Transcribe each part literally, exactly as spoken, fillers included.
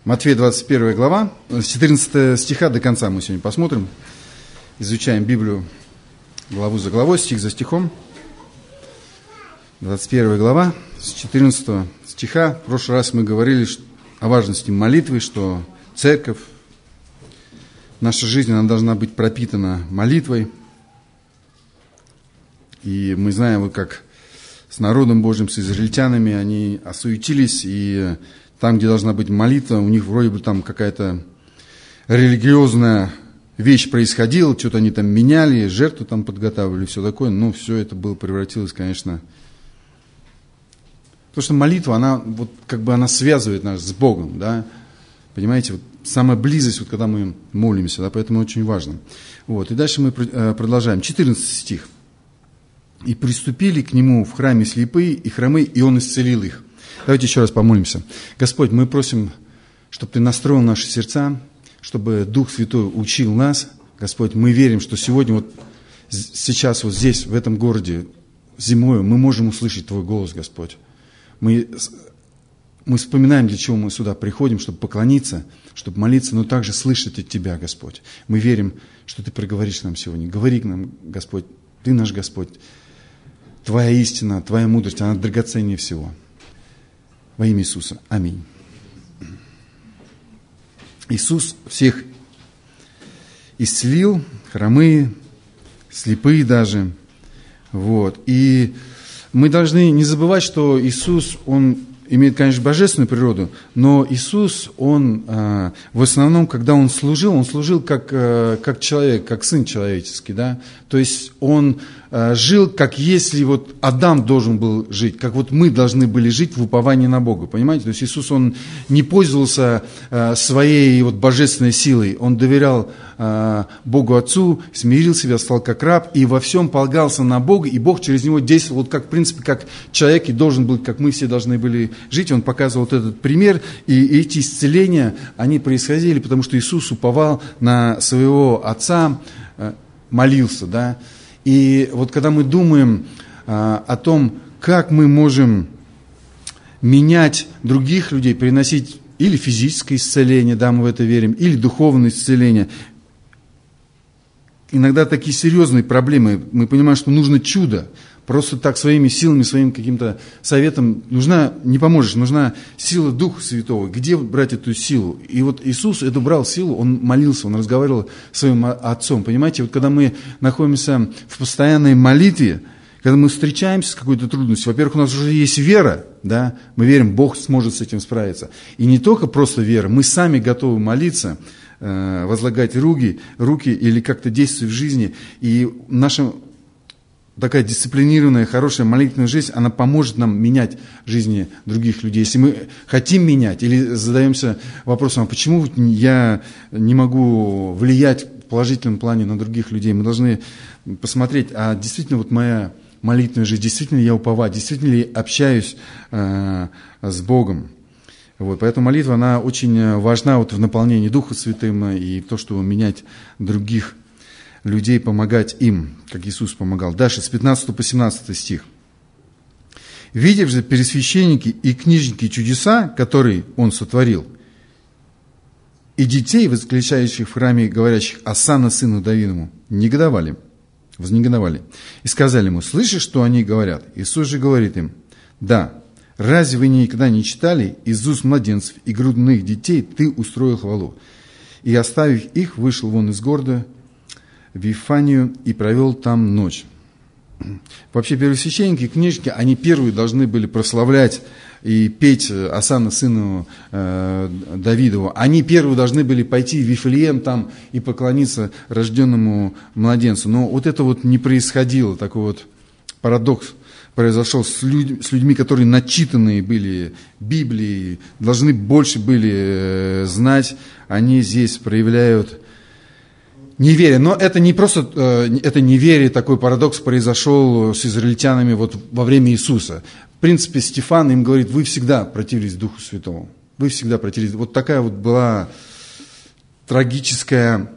Матфея двадцать первая глава, с четырнадцатого стиха до конца мы сегодня посмотрим. Изучаем Библию главу за главой, стих за стихом. двадцать первая глава, с четырнадцатого стиха. В прошлый раз мы говорили о важности молитвы, что церковь, наша жизнь, она должна быть пропитана молитвой. И мы знаем, вот как с народом Божьим, с израильтянами, они осуетились, и там, где должна быть молитва, у них вроде бы там какая-то религиозная вещь происходила, что-то они там меняли, жертву там подготавливали, все такое, но все это было превратилось, конечно... Потому что молитва, она вот как бы она связывает нас с Богом, да, понимаете, вот самая близость, вот когда мы молимся, да, поэтому очень важно. Вот, и дальше мы продолжаем, четырнадцатый стих. «И приступили к нему в храме слепые и хромые, и он исцелил их». Давайте еще раз помолимся. Господь, мы просим, чтобы Ты настроил наши сердца, чтобы Дух Святой учил нас. Господь, мы верим, что сегодня, вот сейчас, вот здесь, в этом городе, зимой, мы можем услышать Твой голос, Господь. Мы, мы вспоминаем, для чего мы сюда приходим, чтобы поклониться, чтобы молиться, но также слышать от Тебя, Господь. Мы верим, что Ты проговоришь нам сегодня. Говори к нам, Господь, Ты наш Господь. Твоя истина, Твоя мудрость, она драгоценнее всего. Во имя Иисуса. Аминь. Иисус всех исцелил, хромые, слепые даже. Вот. И мы должны не забывать, что Иисус, Он имеет, конечно, божественную природу, но Иисус, Он э, в основном, когда Он служил, Он служил как, э, как человек, как Сын человеческий, да, то есть Он э, жил, как если вот Адам должен был жить, как вот мы должны были жить в уповании на Бога, понимаете, то есть Иисус, Он не пользовался э, своей вот божественной силой, Он доверял э, Богу Отцу, смирил себя, стал как раб, и во всем полагался на Бога, и Бог через Него действовал, вот как, в принципе, как человек, и должен был, как мы все должны были жить. Он показывал вот этот пример, и эти исцеления, они происходили, потому что Иисус уповал на своего Отца, молился, да. И вот когда мы думаем о том, как мы можем менять других людей, приносить или физическое исцеление, да, мы в это верим, или духовное исцеление, иногда такие серьезные проблемы, мы понимаем, что нужно чудо. Просто так своими силами, своим каким-то советом нужна, не поможешь, нужна сила Духа Святого. Где брать эту силу? И вот Иисус эту брал силу, Он молился, Он разговаривал с Своим Отцом. Понимаете, вот когда мы находимся в постоянной молитве, когда мы встречаемся с какой-то трудностью, во-первых, у нас уже есть вера, да, мы верим, Бог сможет с этим справиться. И не только просто вера, мы сами готовы молиться, возлагать руки, руки или как-то действовать в жизни. И наша такая дисциплинированная, хорошая молитвенная жизнь, она поможет нам менять жизни других людей. Если мы хотим менять или задаемся вопросом, а почему я не могу влиять в положительном плане на других людей, мы должны посмотреть, а действительно вот моя молитвенная жизнь, действительно я уповаю, действительно ли общаюсь э, с Богом. Вот, поэтому молитва, она очень важна вот в наполнении Духа Святым и в том, чтобы менять других людей, помогать им, как Иисус помогал. Дальше, с пятнадцатого по семнадцатый стих. «Видев же первосвященники и книжники чудеса, которые Он сотворил, и детей, восклицающих в храме, говорящих «Осанна сыну Давидову», негодовали, вознегодовали, и сказали Ему: слышишь, что они говорят? Иисус же говорит им: да, разве вы никогда не читали: из уст младенцев и грудных детей Ты устроил хвалу? И, оставив их, вышел вон из города в Вифанию и провел там ночь». Вообще первосвященники и книжники, они первые должны были прославлять и петь Осанна сыну э, Давидову. Они первые должны были пойти в Вифлеем там и поклониться рожденному младенцу. Но вот это вот не происходило, такой вот парадокс произошел с, людь, с людьми, которые начитанные были Библией, должны больше были э, знать. Они здесь проявляют неверие. Но это не просто, это неверие, такой парадокс произошел с израильтянами вот во время Иисуса. В принципе, Стефан им говорит: вы всегда противились Духу Святому. Вы всегда противились. Вот такая вот была трагическая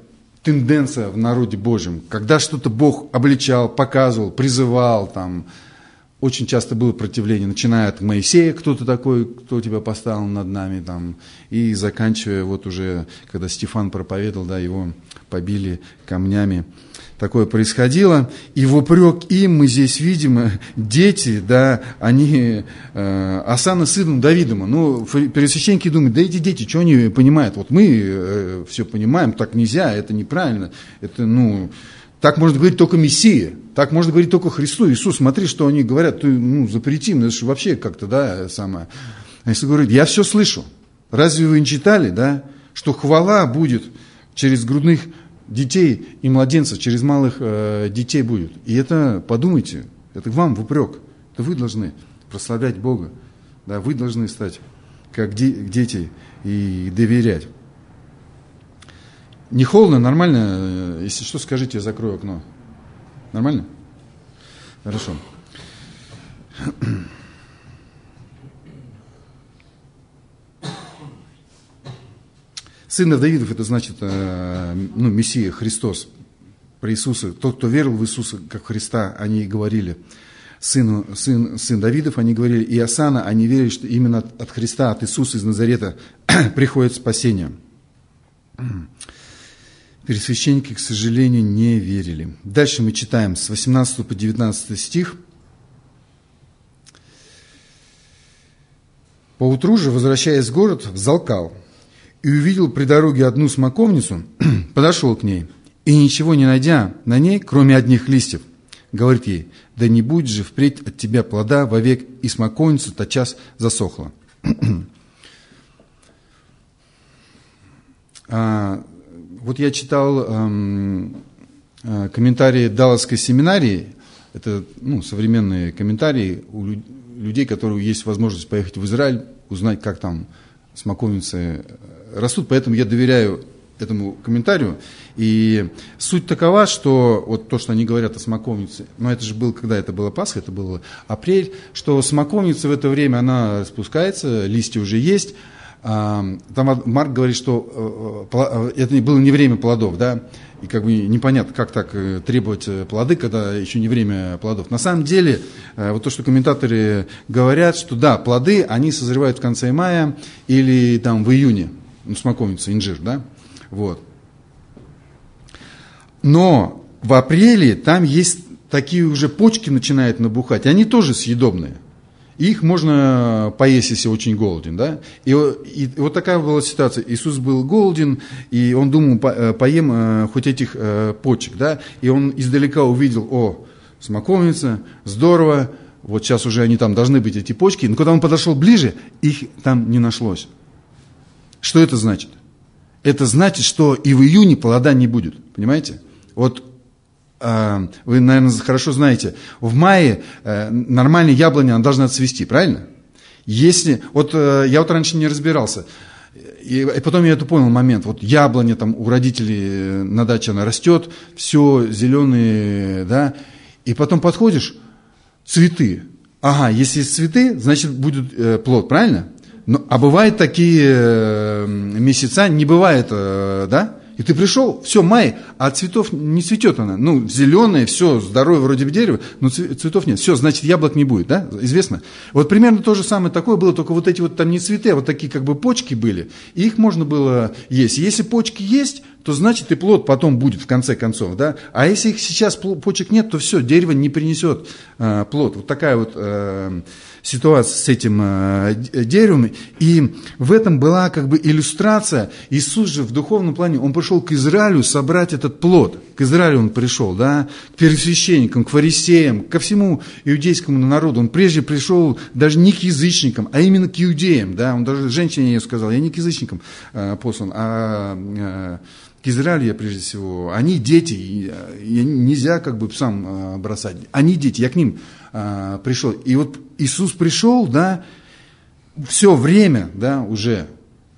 тенденция в народе Божьем. Когда что-то Бог обличал, показывал, призывал, там, очень часто было противление, начиная от Моисея, кто-то такой, кто тебя поставил над нами, там, и заканчивая вот уже, когда Стефан проповедовал, да, его побили камнями. Такое происходило, и в упрек им мы здесь видим, дети, да, они, э, Асан и сыном Давидома, ну, первосвященники думают, да эти дети, что они понимают, вот мы э, все понимаем, так нельзя, это неправильно, это, ну, так можно говорить только Мессия, так можно говорить только Христу, Иисус, смотри, что они говорят, ты, ну, запрети, ну, это же вообще как-то, да, самое. А Иисус говорит, я все слышу, разве вы не читали, да, что хвала будет через грудных детей и младенцев, через малых э, детей будет. И это, подумайте, это вам в упрек. Это вы должны прославлять Бога. Да, вы должны стать как де- дети и доверять. Не холодно, нормально? Если что, скажите, я закрою окно. Нормально? Хорошо. Сынов Давидов, это значит, ну, Мессия, Христос, про Иисуса. Тот, кто верил в Иисуса, как Христа, они говорили. Сыну, сын, сын Давидов, они говорили. И Асана, они верили, что именно от Христа, от Иисуса из Назарета приходит спасение. Первосвященники, к сожалению, не верили. Дальше мы читаем с восемнадцатого по девятнадцатый стих. «Поутру же, возвращаясь в город, взалкал. И увидел при дороге одну смоковницу, подошел к ней, и ничего не найдя на ней, кроме одних листьев, говорит ей, да не будет же впредь от тебя плода вовек, и смоковница тотчас засохла». а, вот я читал эм, э, комментарии Далласской семинарии, это, ну, современные комментарии у людей, которые есть возможность поехать в Израиль, узнать, как там смоковницы растут, поэтому я доверяю этому комментарию. И суть такова, что вот то, что они говорят о смоковнице, но это же было, когда это была Пасха, это был апрель, что смоковница в это время, она распускается, листья уже есть. Там Марк говорит, что это было не время плодов, да, и как бы непонятно, как так требовать плоды, когда еще не время плодов. На самом деле, вот то, что комментаторы говорят, что да, плоды, они созревают в конце мая или там в июне, ну, смоковница, инжир, да, вот. Но в апреле там есть такие уже почки начинают набухать, и они тоже съедобные. Их можно поесть, если очень голоден, да? И, и вот такая была ситуация. Иисус был голоден, и он думал, по, поем э, хоть этих э, почек, да? И он издалека увидел, о, смоковница, здорово, вот сейчас уже они там должны быть, эти почки. Но когда он подошел ближе, их там не нашлось. Что это значит? Это значит, что и в июне плода не будет, понимаете? Вот. Вы, наверное, хорошо знаете, в мае нормальная яблоня, она должна цвести, правильно? Если, вот я вот раньше не разбирался, и, и потом я это понял момент, вот яблоня там у родителей на даче, она растет, все зеленые, да, и потом подходишь, цветы, ага, если есть цветы, значит будет э, плод, правильно? Но, а бывают такие э, месяца, не бывает, э, да? И ты пришел, все, май, а цветов не цветет она. Ну, зеленое, все, здоровое вроде бы дерево, но цветов нет. Все, значит, яблок не будет, да? Известно. Вот примерно то же самое такое было, только вот эти вот там не цветы, а вот такие как бы почки были. И их можно было есть. Если почки есть, то значит и плод потом будет в конце концов, да? А если их сейчас почек нет, то все, дерево не принесет э, плод. Вот такая вот э, ситуация с этим э, деревом. И в этом была как бы иллюстрация. Иисус же в духовном плане, он пришел к Израилю собрать этот плод. К Израилю он пришел, да? К первосвященникам, к фарисеям, ко всему иудейскому народу. Он прежде пришел даже не к язычникам, а именно к иудеям, да? Он даже женщине ей сказал, я не к язычникам э, послан, а э, к Израилю я прежде всего. Они дети, и, и нельзя как бы сам э, бросать. Они дети, я к ним э, пришел. И вот Иисус пришел, да, все время, да, уже,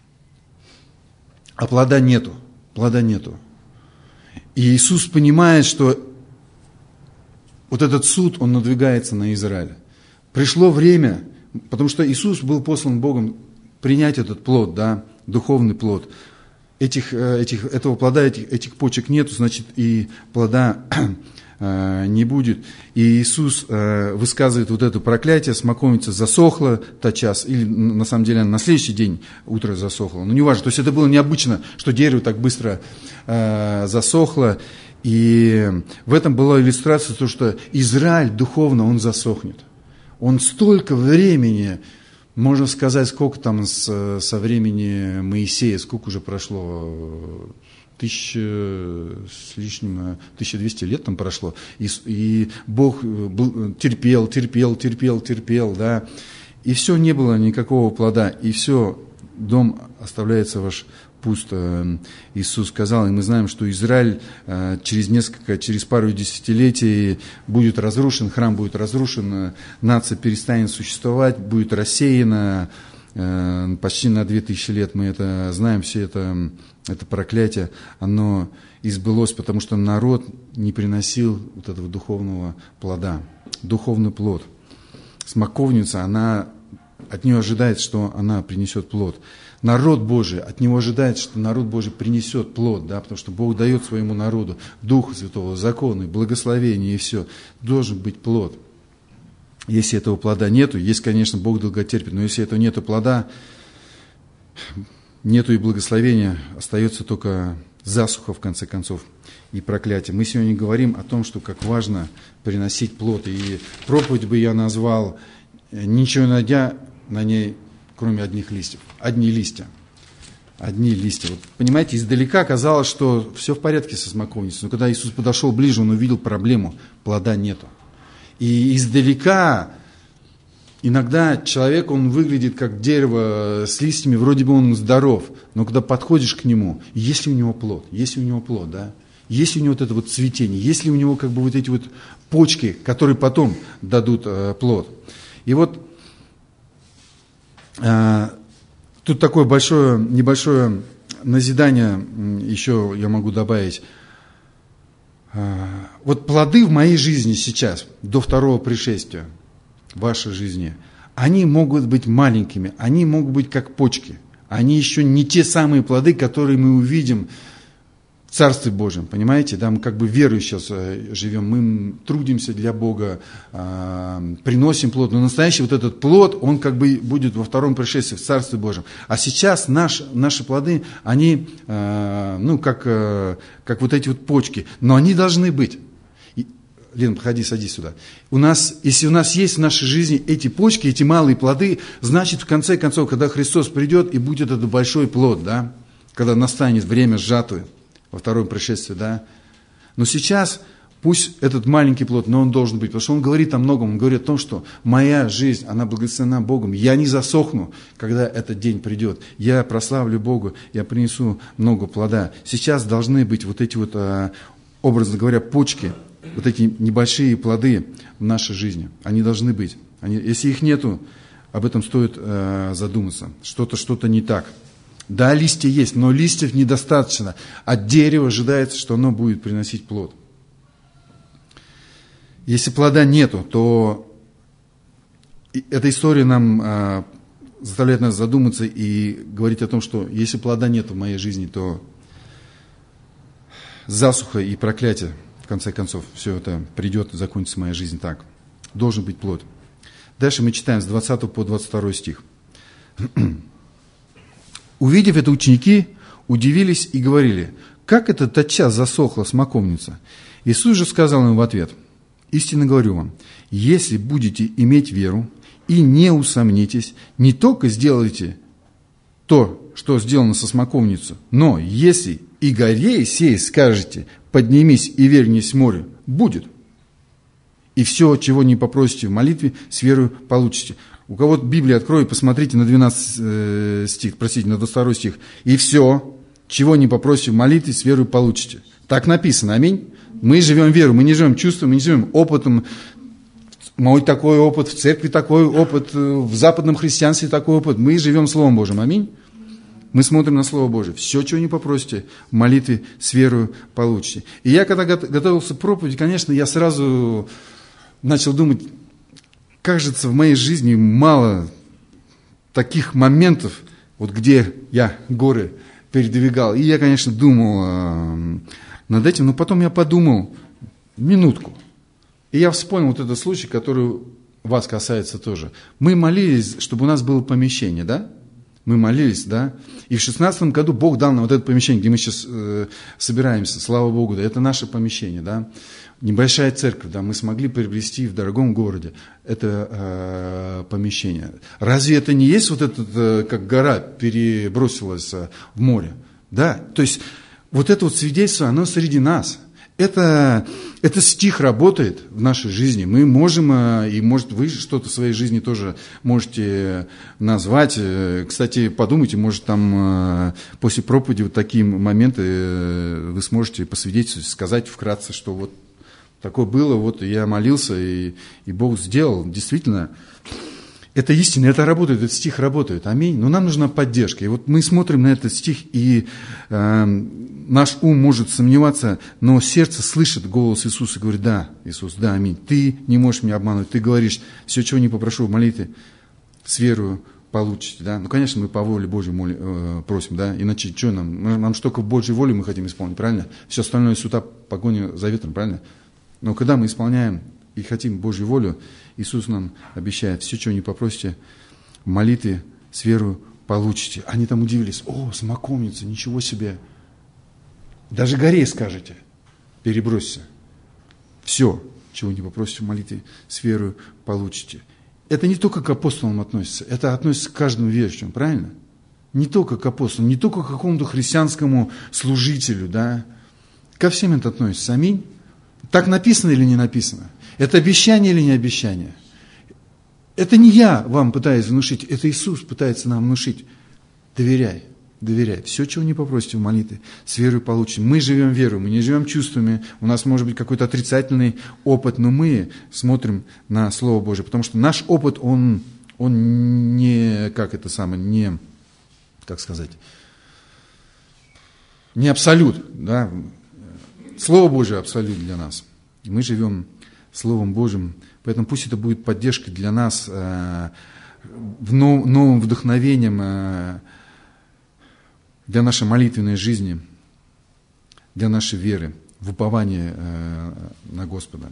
а плода нету, плода нету. И Иисус понимает, что вот этот суд, он надвигается на Израиль. Пришло время, потому что Иисус был послан Богом принять этот плод, да, духовный плод. Этих, этих, этого плода, этих, этих почек нету, значит, и плода не будет. И Иисус высказывает вот это проклятие, смоковница засохла тотчас, или на самом деле на следующий день утро засохло. Ну, неважно, то есть это было необычно, что дерево так быстро засохло. И в этом была иллюстрация, то, что Израиль духовно, он засохнет. Он столько времени, можно сказать, сколько там с, со времени Моисея, сколько уже прошло, тысяча с лишним, тысяча двести лет там прошло, и, и Бог был, терпел, терпел, терпел, терпел, да, и все, не было никакого плода, и все, дом оставляется ваш пуст. Иисус сказал, и мы знаем, что Израиль через несколько, через пару десятилетий будет разрушен, храм будет разрушен, нация перестанет существовать, будет рассеяна почти на две тысячи лет. Мы это знаем, все это, это проклятие, оно избылось, потому что народ не приносил вот этого духовного плода, духовный плод. Смоковница, она, от нее ожидает, что она принесет плод. Народ Божий, от него ожидает, что народ Божий принесет плод, да, потому что Бог дает своему народу Духа Святого, законы, благословения и все. Должен быть плод. Если этого плода нету, есть, конечно, Бог долготерпит, но если этого нету плода, нету и благословения, остается только засуха, в конце концов, и проклятие. Мы сегодня говорим о том, что как важно приносить плод. И проповедь бы я назвал «Ничего не найдя на ней, кроме одних листьев». Одни листья. Одни листья. Вот, понимаете, издалека казалось, что все в порядке со смоковницей. Но когда Иисус подошел ближе, Он увидел проблему. Плода нету. И издалека иногда человек, он выглядит как дерево с листьями, вроде бы он здоров. Но когда подходишь к нему, есть ли у него плод? Есть ли у него плод, да? Есть ли у него вот это вот цветение? Есть ли у него как бы вот эти вот почки, которые потом дадут э, плод? И вот э, тут такое большое, небольшое назидание еще я могу добавить. Вот плоды в моей жизни сейчас, до второго пришествия, в вашей жизни, они могут быть маленькими, они могут быть как почки. Они еще не те самые плоды, которые мы увидим в Царстве Божьем, понимаете? Да, мы как бы верою сейчас живем, мы трудимся для Бога, приносим плод, но настоящий вот этот плод, он как бы будет во втором пришествии, в Царстве Божьем. А сейчас наш, наши плоды, они, ну, как, как вот эти вот почки, но они должны быть. И, Лен, подходи, садись сюда. У нас, если у нас есть в нашей жизни эти почки, эти малые плоды, значит, в конце концов, когда Христос придет, и будет этот большой плод, да, когда настанет время жатвы, во втором пришествии, да. Но сейчас пусть этот маленький плод, но он должен быть, потому что он говорит о многом, он говорит о том, что моя жизнь, она благословена Богом, я не засохну, когда этот день придет, я прославлю Бога, я принесу много плода. Сейчас должны быть вот эти вот, образно говоря, почки, вот эти небольшие плоды в нашей жизни, они должны быть. Они, если их нету, об этом стоит задуматься, что-то, что-то не так. Да, листья есть, но листьев недостаточно. От дерева ожидается, что оно будет приносить плод. Если плода нету, то эта история нам а, заставляет нас задуматься и говорить о том, что если плода нету в моей жизни, то засуха и проклятие, в конце концов, все это придет и закончится моя жизнь так. Должен быть плод. Дальше мы читаем с двадцатого по двадцать второй стих. Увидев это, ученики удивились и говорили: как это тотчас засохла смоковница? Иисус же сказал им в ответ: истинно говорю вам, если будете иметь веру и не усомнитесь, не только сделайте то, что сделано со смоковницей, но если и горе сей скажете: поднимись и вернись в море, будет. И все, чего не попросите в молитве, с верою получите. У кого-то Библия открой, посмотрите на двенадцатый стих, простите, на двадцать второй стих. И все, чего не попросите в молитве, с верою получите. Так написано, аминь. Мы живем верой, мы не живем чувством, мы не живем опытом. Мой такой опыт, в церкви такой опыт, в западном христианстве такой опыт. Мы живем Словом Божьим, аминь. Мы смотрим на Слово Божие. Все, чего не попросите, в молитве с верою получите. И я, когда готовился к проповеди, конечно, я сразу начал думать, кажется, в моей жизни мало таких моментов, вот где я горы передвигал. И я, конечно, думал э, над этим, но потом я подумал, минутку. И я вспомнил вот этот случай, который вас касается тоже. Мы молились, чтобы у нас было помещение, да? Мы молились, да? И в шестнадцатом году Бог дал нам вот это помещение, где мы сейчас э, собираемся, слава Богу, да? Это наше помещение, да? Небольшая церковь, да? Мы смогли приобрести в дорогом городе это э, помещение. Разве это не есть вот этот, э, как гора перебросилась э, в море? Да? То есть вот это вот свидетельство, оно среди нас. Это, это стих работает в нашей жизни. Мы можем, и может вы что-то в своей жизни тоже можете назвать. Кстати, подумайте, может там после проповеди вот такие моменты вы сможете посвидетельствовать, сказать вкратце, что вот такое было, вот я молился, и, и Бог сделал. Действительно, это истина, это работает, этот стих работает. Аминь. Но нам нужна поддержка. И вот мы смотрим на этот стих, и э, наш ум может сомневаться, но сердце слышит голос Иисуса и говорит: да, Иисус, да, аминь. Ты не можешь меня обманывать. Ты говоришь: все, чего не попрошу в молитве, с верою получите. Да? Ну, конечно, мы по воле Божьей моли, э, просим, да? Иначе что нам? Нам что только в Божьей воле мы хотим исполнить, правильно? Все остальное суета, погоня за ветром, правильно? Но когда мы исполняем и хотим Божью волю, Иисус нам обещает: все, чего не попросите, в молитве с верою получите. Они там удивились: о, смоковница, ничего себе. Даже горе скажете, перебросься. Все, чего не попросите в молитве с верою получите. Это не только к апостолам относится, это относится к каждому верующему, правильно? Не только к апостолам, не только к какому-то христианскому служителю, да. Ко всем это относится. Аминь. Так написано или не написано? Это обещание или не обещание? Это не я вам пытаюсь внушить, это Иисус пытается нам внушить. Доверяй, доверяй. Все, чего не попросите в молитве, с верой получим. Мы живем верой, мы не живем чувствами. У нас может быть какой-то отрицательный опыт, но мы смотрим на Слово Божие. Потому что наш опыт, он, он не, как это самое, не, как сказать, не абсолют, да. Слово Божие абсолют для нас. Мы живем Словом Божьим, поэтому пусть это будет поддержкой для нас, э, нов, новым вдохновением э, для нашей молитвенной жизни, для нашей веры, в уповании э, на Господа.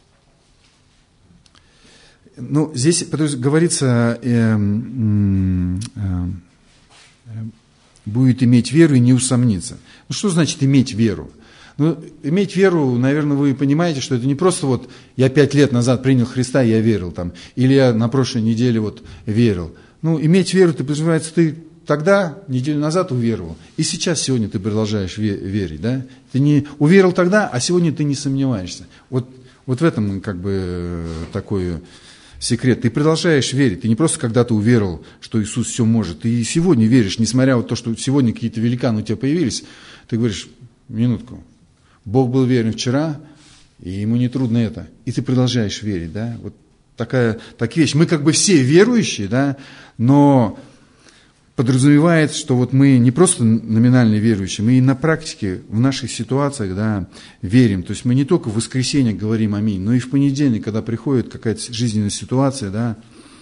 Ну, здесь говорится, э, э, э, будет иметь веру и не усомниться. Ну, что значит иметь веру? Ну, иметь веру, наверное, вы понимаете, что это не просто вот я пять лет назад принял Христа, и я верил там, или я на прошлой неделе вот верил. Ну, иметь веру, ты, подразумевается, ты тогда, неделю назад уверовал, и сейчас, сегодня ты продолжаешь верить, да? Ты не уверовал тогда, а сегодня ты не сомневаешься. Вот, вот в этом как бы такой секрет. Ты продолжаешь верить, ты не просто когда-то уверовал, что Иисус все может, ты и сегодня веришь, несмотря на то, что сегодня какие-то великаны у тебя появились, ты говоришь: минутку, Бог был верен вчера, и ему не трудно это. И ты продолжаешь верить, да? Вот такая, такая вещь. Мы как бы все верующие, да, но подразумевает, что вот мы не просто номинально верующие, мы и на практике в наших ситуациях, да, верим. То есть мы не только в воскресенье говорим аминь, но и в понедельник, когда приходит какая-то жизненная ситуация, да,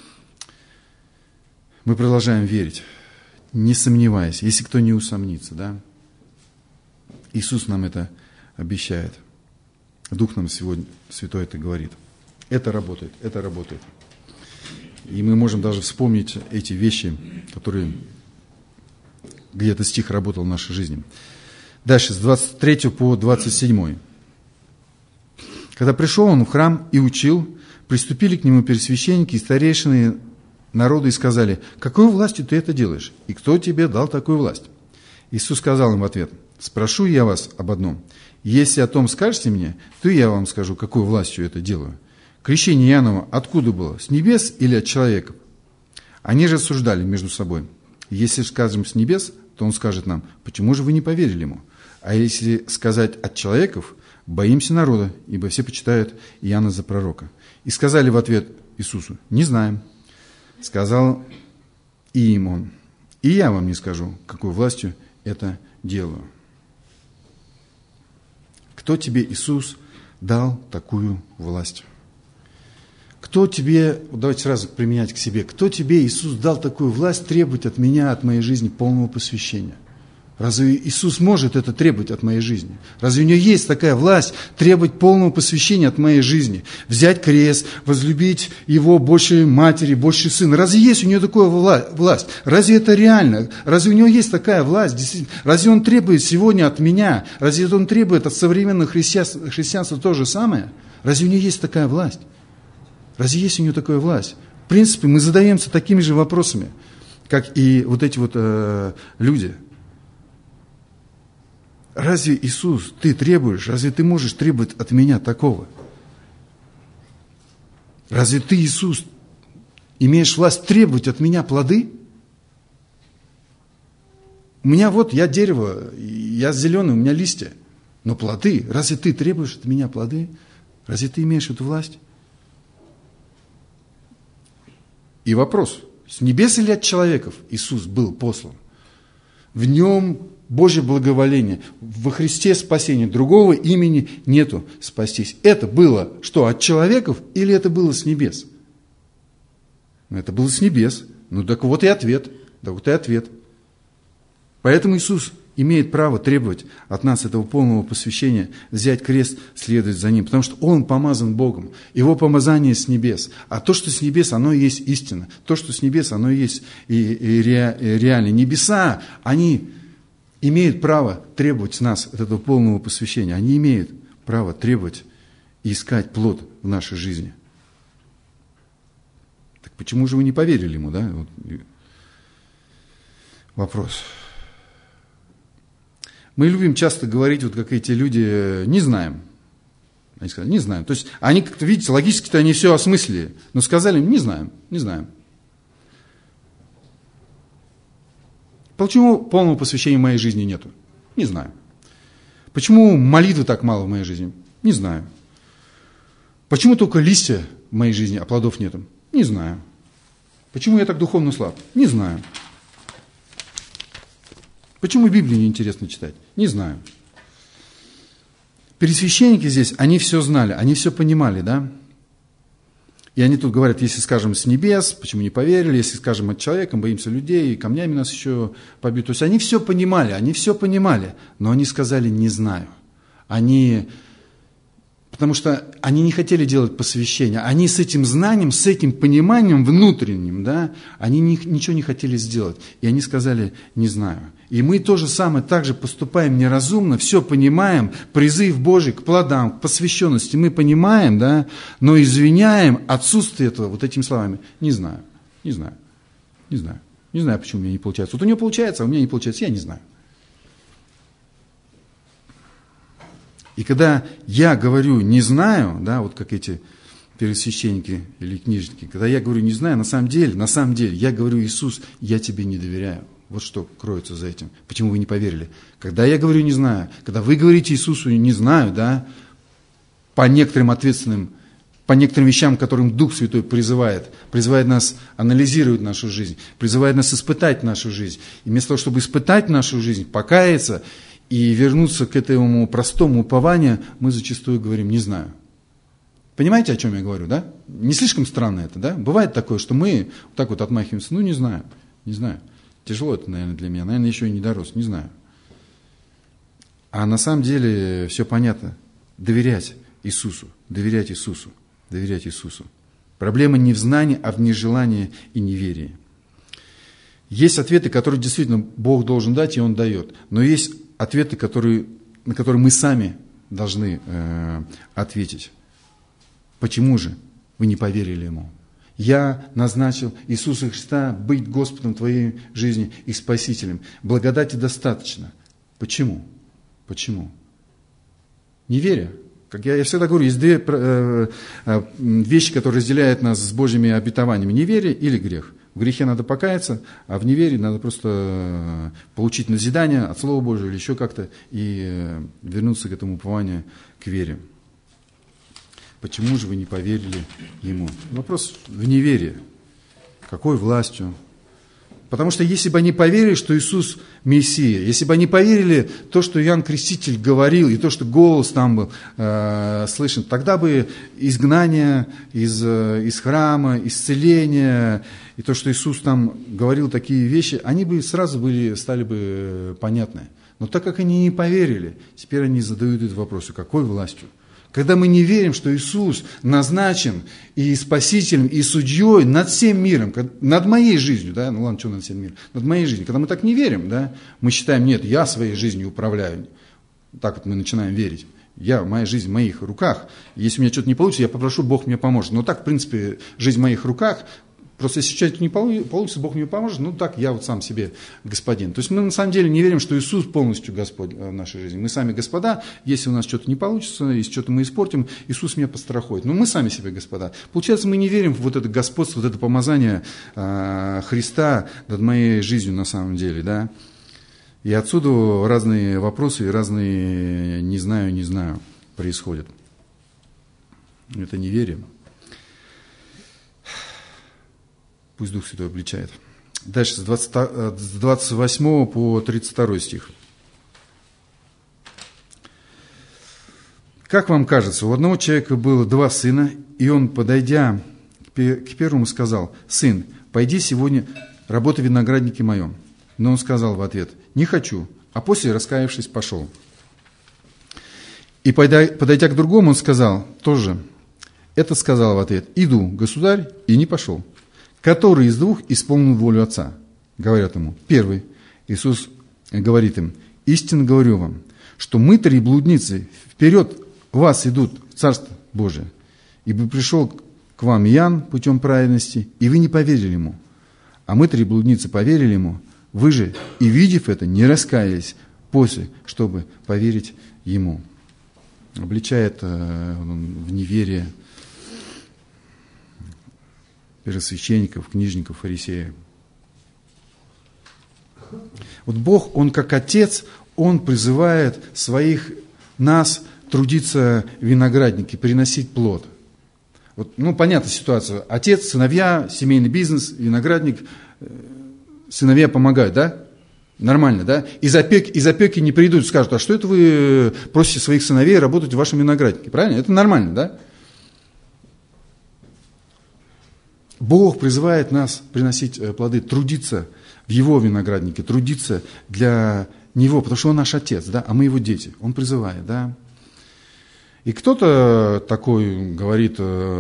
мы продолжаем верить, не сомневаясь, если кто не усомнится, да. Иисус нам это обещает. Дух нам сегодня Святой это говорит. Это работает, это работает. И мы можем даже вспомнить эти вещи, которые, где этот стих работал в нашей жизни. Дальше, с двадцать третьего по двадцать седьмой. Когда пришел он в храм и учил, приступили к нему первосвященники и старейшины народа и сказали: какой властью ты это делаешь? И кто тебе дал такую власть? Иисус сказал им в ответ: спрошу я вас об одном. Если о том скажете мне, то я вам скажу, какой властью это делаю. Крещение Иоаннова откуда было? С небес или от человеков? Они же осуждали между собой. Если скажем с небес, то он скажет нам: почему же вы не поверили ему? А если сказать от человеков, боимся народа, ибо все почитают Иоанна за пророка. И сказали в ответ Иисусу: не знаем. Сказал и им он: и я вам не скажу, какой властью это делаю. Кто тебе, Иисус, дал такую власть? Кто тебе, давайте сразу применять к себе, кто тебе, Иисус, дал такую власть требовать от меня, от моей жизни полного посвящения? Разве Иисус может это требовать от моей жизни? Разве у Него есть такая власть требовать полного посвящения от моей жизни? Взять крест, возлюбить Его больше матери, больше сына. Разве есть у Него такая власть? Разве это реально? Разве у Него есть такая власть? Действительно? Разве Он требует сегодня от меня? Разве Он требует от современного христианства, христианства то же самое? Разве у Него есть такая власть? Разве есть у Него такая власть? В принципе, мы задаемся такими же вопросами, как и вот эти вот э, люди. Разве, Иисус, ты требуешь, разве ты можешь требовать от меня такого? Разве ты, Иисус, имеешь власть требовать от меня плоды? У меня вот, я дерево, я зеленый, у меня листья, но плоды, разве ты требуешь от меня плоды? Разве ты имеешь эту власть? И вопрос, с небес или от человеков Иисус был послан? В Нем Божье благоволение, во Христе спасение, другого имени нету спастись. Это было что, от человеков или это было с небес? Ну, это было с небес. Ну, так вот и ответ. Да вот и ответ. Поэтому Иисус имеет право требовать от нас этого полного посвящения, взять крест, следовать за Ним, потому что Он помазан Богом. Его помазание с небес. А то, что с небес, оно и есть истина. То, что с небес, оно и есть и, и ре, и реально. Небеса, они имеют право требовать с нас от этого полного посвящения. Они имеют право требовать и искать плод в нашей жизни. Так почему же вы не поверили Ему, да? Вот. Вопрос. Мы любим часто говорить, вот как эти люди, не знаем. Они сказали, не знаем. То есть они как-то, видите, логически-то они все осмыслили, но сказали, не знаем, не знаем. Почему полного посвящения в моей жизни нету? Не знаю. Почему молитвы так мало в моей жизни? Не знаю. Почему только листья в моей жизни, а плодов нету? Не знаю. Почему я так духовно слаб? Не знаю. Почему Библию неинтересно читать? Не знаю. Первосвященники здесь, они все знали, они все понимали, да? И они тут говорят, если скажем с небес, почему не поверили, если скажем от человека, боимся людей, камнями нас еще побьют. То есть они все понимали, они все понимали, но они сказали не знаю. Они, потому что они не хотели делать посвящение, они с этим знанием, с этим пониманием внутренним, да, они не, ничего не хотели сделать. И они сказали не знаю. И мы то же самое также поступаем неразумно, все понимаем, призыв Божий к плодам, к посвященности мы понимаем, да, но извиняем отсутствие этого вот этими словами. Не знаю, не знаю, не знаю, не знаю, почему у меня не получается. Вот у него получается, а у меня не получается, я не знаю. И когда я говорю не знаю, да, вот как эти первосвященники или книжники, когда я говорю не знаю, на самом деле, на самом деле, я говорю, Иисус, я тебе не доверяю. Вот что кроется за этим. Почему вы не поверили? Когда я говорю не знаю, когда вы говорите Иисусу не знаю, да, по некоторым ответственным, по некоторым вещам, которым Дух Святой призывает, призывает нас анализировать нашу жизнь, призывает нас испытать нашу жизнь. И вместо того, чтобы испытать нашу жизнь, покаяться и вернуться к этому простому упованию, мы зачастую говорим не знаю. Понимаете, о чем я говорю, да? Не слишком странно это, да? Бывает такое, что мы вот так вот отмахиваемся, ну не знаю, не знаю. Тяжело это, наверное, для меня. Наверное, еще и не дорос, не знаю. А на самом деле все понятно. Доверять Иисусу, доверять Иисусу, доверять Иисусу. Проблема не в знании, а в нежелании и неверии. Есть ответы, которые действительно Бог должен дать, и Он дает. Но есть ответы, которые, на которые мы сами должны э, ответить. Почему же вы не поверили Ему? Я назначил Иисуса Христа быть Господом твоей жизни и Спасителем. Благодати достаточно. Почему? Почему? Неверие. Как я, я всегда говорю, есть две э, э, вещи, которые разделяют нас с Божьими обетованиями. Неверие или грех. В грехе надо покаяться, а в неверии надо просто получить назидание от Слова Божьего или еще как-то и э, вернуться к этому упованию, к вере. Почему же вы не поверили Ему? Вопрос в неверии. Какой властью, Потому что если бы они поверили, что Иисус Мессия, если бы они поверили то, что Иоанн Креститель говорил, и то, что голос там был э, слышен, тогда бы изгнание из, из храма, исцеление, и то, что Иисус там говорил такие вещи, они бы сразу были, стали бы понятны. Но так как они не поверили, теперь они задают этот вопрос: какой властью? Когда мы не верим, что Иисус назначен и спасителем, и судьей над всем миром, над моей жизнью, да, ну ладно, что над всем миром, над моей жизнью. Когда мы так не верим, да, мы считаем: нет, я своей жизнью управляю. Так вот мы начинаем верить. Я, моя жизнь в моих руках. Если у меня что-то не получится, я попрошу, Бог мне поможет. Но так, в принципе, жизнь в моих руках. Просто если что-то не получится, Бог мне поможет, ну так, я вот сам себе господин. То есть мы на самом деле не верим, что Иисус полностью Господь в нашей жизни. Мы сами господа, если у нас что-то не получится, если что-то мы испортим, Иисус меня пострахует. Но мы сами себе господа. Получается, мы не верим в вот это господство, вот это помазание э, Христа над моей жизнью на самом деле, да. И отсюда разные вопросы и разные «не знаю, не знаю» происходят. Это неверие. Пусть Дух Святой обличает. Дальше, с двадцать восьмого по тридцать второй стих. Как вам кажется, у одного человека было два сына, и он, подойдя к первому, сказал: «Сын, пойди сегодня работай в винограднике моем». Но он сказал в ответ: «Не хочу», а после, раскаявшись, пошел. И подойдя к другому, он сказал тоже. Этот сказал в ответ: «Иду, государь», и не пошел. Который из двух исполнил волю Отца? Говорят ему: первый. Иисус говорит им: истинно говорю вам, что мытари и блудницы вперед вас идут в Царство Божие. Ибо пришел к вам Иоанн путем праведности, и вы не поверили ему. А мытари и блудницы поверили ему, вы же, и видев это, не раскаялись после, чтобы поверить ему. Обличает э, в неверие первосвященников, книжников, фарисеев. Вот Бог, Он как Отец, Он призывает своих нас трудиться в винограднике, приносить плод. Вот, ну, понятна ситуация. Отец, сыновья, семейный бизнес, виноградник, сыновья помогают, да? Нормально, да? Из опеки, из опеки не придут и скажут: а что это вы просите своих сыновей работать в вашем винограднике? Правильно? Это нормально, да? Бог призывает нас приносить плоды, трудиться в Его винограднике, трудиться для Него, потому что Он наш Отец, да, а мы Его дети. Он призывает, да. И кто-то такой говорит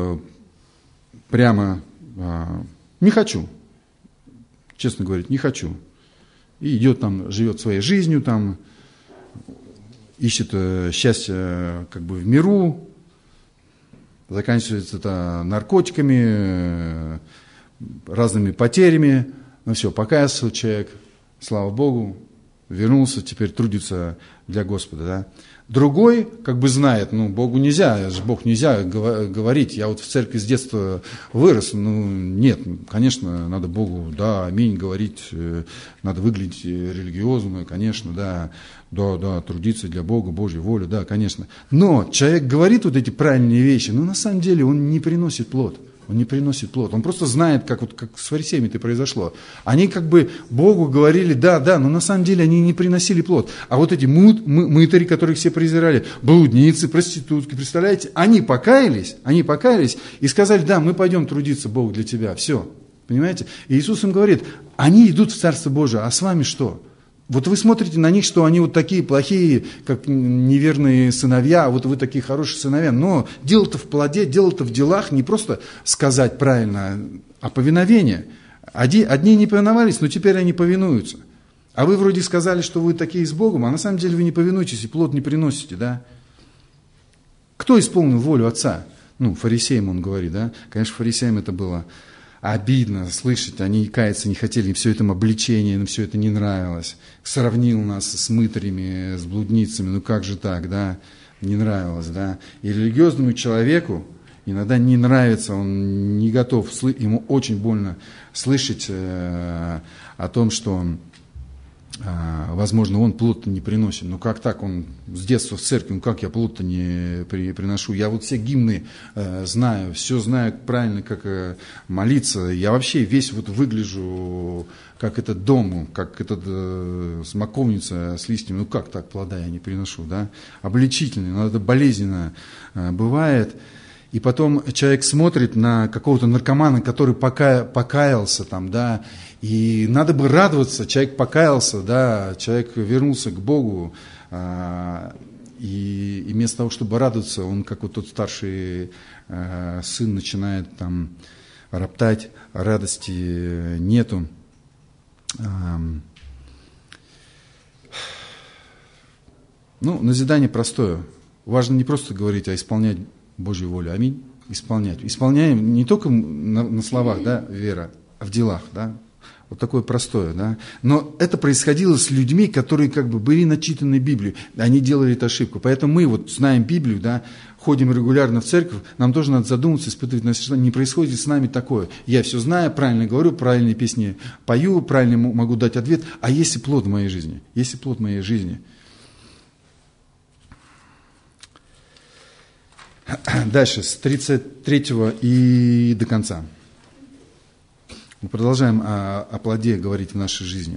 прямо: не хочу, честно говорит, не хочу. И идет там, живет своей жизнью, там, ищет счастье как бы в миру, заканчивается это наркотиками, разными потерями. Ну все, покаялся человек, слава Богу, вернулся, теперь трудится для Господа. Да? Другой как бы знает: ну, Богу нельзя, же Бог нельзя говорить. Я вот в церкви с детства вырос, ну, нет, конечно, надо Богу, да, аминь, говорить, надо выглядеть религиозно, конечно, да, да, да, трудиться для Бога, Божьей воли, да, конечно. Но человек говорит вот эти правильные вещи, но на самом деле он не приносит плод. Он не приносит плод. Он просто знает, как, вот, как с фарисеями это произошло. Они как бы Богу говорили: да, да, но на самом деле они не приносили плод. А вот эти мут, мы, мытари, которых все презирали, блудницы, проститутки, представляете, они покаялись, они покаялись и сказали: да, мы пойдем трудиться, Бог, для тебя. Все. Понимаете? И Иисус им говорит: они идут в Царство Божие, а с вами что? Вот вы смотрите на них, что они вот такие плохие, как неверные сыновья, а вот вы такие хорошие сыновья. Но дело-то в плоде, дело-то в делах, не просто сказать правильно, а повиновение. Одни, одни не повиновались, но теперь они повинуются. А вы вроде сказали, что вы такие с Богом, а на самом деле вы не повинуетесь и плод не приносите, да? Кто исполнил волю Отца? Ну, фарисеям он говорит, да? Конечно, фарисеям это было обидно слышать, они каяться не хотели, им все это обличение, им все это не нравилось. Сравнил нас с мытарями, с блудницами, ну как же так, да, не нравилось, да. И религиозному человеку иногда не нравится, он не готов, ему очень больно слышать э, о том, что возможно, он плод-то не приносит. Ну как так? Он с детства в церкви, ну как я плод-то не при, приношу? Я вот все гимны э, знаю, все знаю правильно, как э, молиться. Я вообще весь вот выгляжу, как этот дом, как этот э, смоковница с листьями. Ну как так плода я не приношу, да? Обличительно, но это болезненно э, бывает. И потом человек смотрит на какого-то наркомана, который пока, покаялся там, да, и надо бы радоваться, человек покаялся, да, человек вернулся к Богу, а, и, и вместо того, чтобы радоваться, он, как вот тот старший а, сын, начинает там роптать, радости нету. А, ну, назидание простое. Важно не просто говорить, а исполнять Божью волю. Аминь. Исполнять. Исполняем не только на, на словах, да, вера, а в делах, да. Вот такое простое, да. Но это происходило с людьми, которые как бы были начитаны Библией. Они делали эту ошибку. Поэтому мы вот знаем Библию, да, ходим регулярно в церковь, нам тоже надо задуматься, испытывать на себя, не происходит с нами такое. Я все знаю, правильно говорю, правильные песни пою, правильно могу дать ответ. А есть и плод в моей жизни? Есть и плод в моей жизни? Дальше, с тридцать третьего и до конца. Мы продолжаем о, о плоде говорить в нашей жизни.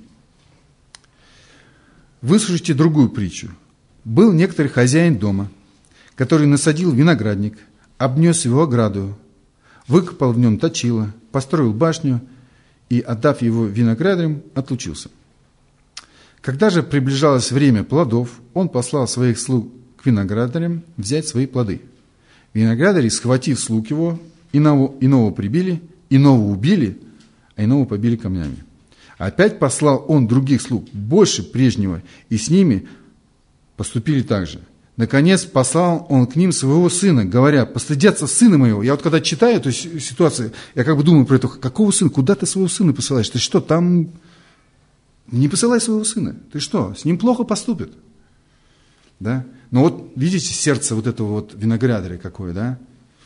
Выслушайте другую притчу. Был некоторый хозяин дома, который насадил виноградник, обнес его ограду, выкопал в нем точило, построил башню и, отдав его виноградарям, отлучился. Когда же приближалось время плодов, он послал своих слуг к виноградарям взять свои плоды. Виноградари, схватив слуг его, иного, иного прибили, иного убили, а иного побили камнями. Опять послал он других слуг, больше прежнего, и с ними поступили так же. Наконец послал он к ним своего сына, говоря: постыдятся сына моего. Я вот когда читаю эту ситуацию, я как бы думаю про это: какого сына? Куда ты своего сына посылаешь? Ты что, там... Не посылай своего сына. Ты что, с ним плохо поступят? Да? Но вот видите сердце вот этого вот виноградаря какое, да?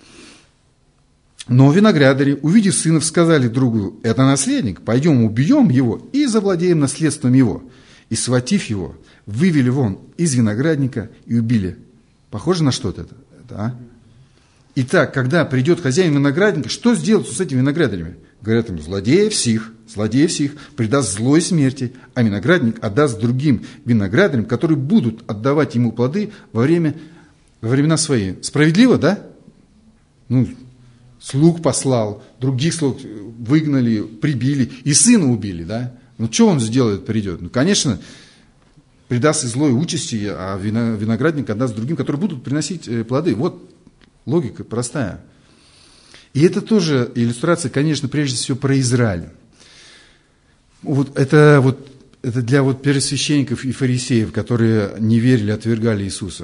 Но виноградари, увидев сынов, сказали другу: это наследник, пойдем убьем его и завладеем наследством его. И, схватив его, вывели вон из виноградника и убили. Похоже на что-то это? это а? Итак, когда придет хозяин виноградника, что сделать с этими виноградарями? Говорят ему: злодеев сих, злодеев сих предаст злой смерти, а виноградник отдаст другим виноградарям, которые будут отдавать ему плоды во, время, во времена свои. Справедливо, да? Ну, слуг послал, других слуг выгнали, прибили, и сына убили, да? Ну, что он сделает, придет? Ну, конечно, предаст злой участи, а виноградник отдаст другим, которые будут приносить плоды. Вот логика простая. И это тоже иллюстрация, конечно, прежде всего про Израиль. Вот это, вот, это для вот первосвященников и фарисеев, которые не верили, отвергали Иисуса.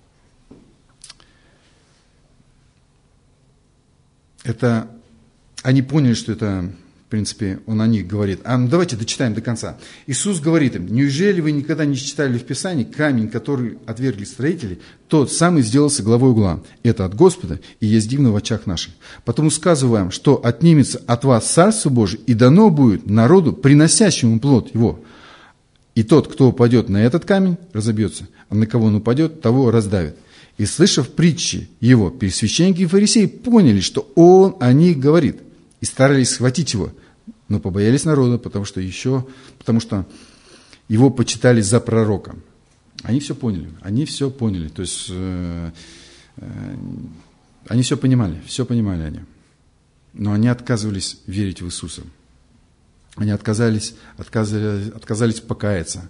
Это, они поняли, что это, в принципе, он о них говорит. А ну давайте дочитаем до конца. Иисус говорит им: неужели вы никогда не читали в Писании: камень, который отвергли строители, тот самый сделался главой угла. Это от Господа и есть дивно в очах наших. Потому сказываю вам, что отнимется от вас Царство Божие, и дано будет народу, приносящему плод его. И тот, кто упадет на этот камень, разобьется, а на кого он упадет, того раздавит. И, слышав притчи его, первосвященники и фарисеи поняли, что он о них говорит, и старались схватить его, но побоялись народа, потому что еще, потому что его почитали за пророка. Они все поняли, они все поняли, то есть э, э, они все понимали, все понимали они, но они отказывались верить в Иисуса, они отказались, отказались, отказались покаяться.